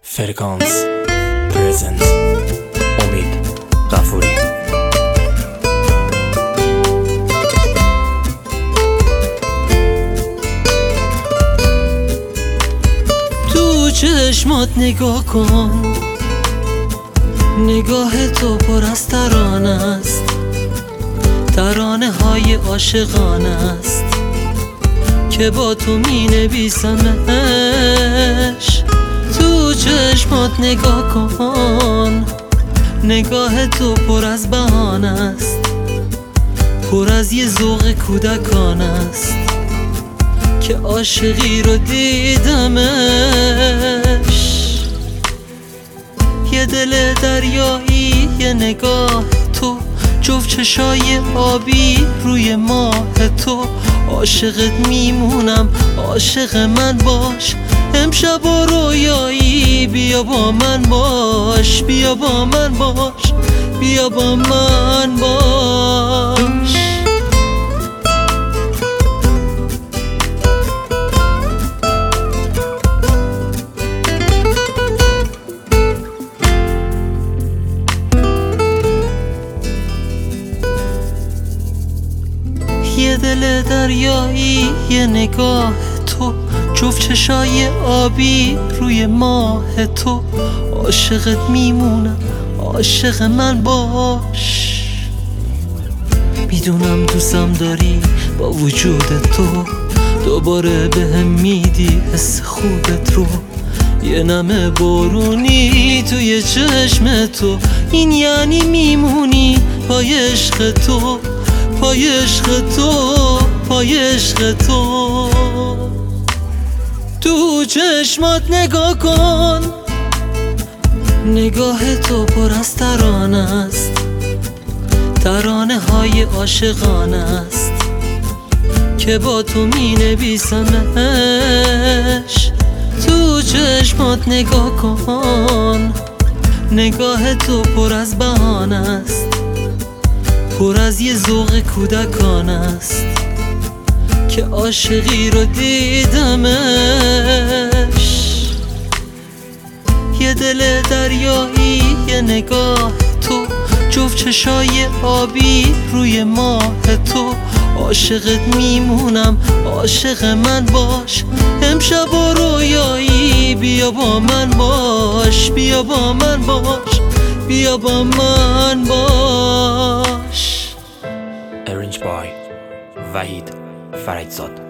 فرکانس پرزنت امید غفوری. تو چشمات نگاه کن، نگاه تو پر از ترانه است، ترانه های عاشقانه است که با تو می نویسمش. تو چشمات نگاه کن، نگاه تو پر از بهانه است، پر از یه ذوق کودکانه است که عاشقی رو دیدمش. یه دل دریایی، یه نگاه تو، جفت چشای آبی روی ماه تو. عاشقت میمونم، عاشق من باش، امشب و رویایی بیا با من باش، بیا با من باش، بیا با من باش. یه دل دریایی، یه نگاه تو، جفت چشای آبی روی ماه تو. عاشقت میمونم، عاشق من باش. میدونم دوستم داری، با وجود تو دوباره بهم میدی حس خوبت رو. یه نم بارونی توی چشم تو، این یعنی میمونی پای عشق تو، پای عشق تو، پای عشق تو. تو چشمات نگاه کن، نگاه تو پر از ترانه است، ترانه های عاشقانه است که با تو می نویسمش. تو چشمات نگاه کن، نگاه تو پر از بهانه است، پر از یه ذوق کودکانه است که عاشقی رو دیدمش. یه دل دریایی، یه نگاه تو، جفت چشای آبی روی ماه تو. عاشقت میمونم، عاشق من باش، امشب و رویایی بیا با من باش، بیا با من باش، بیا با من باش. Arranged by وحید فرجزاد.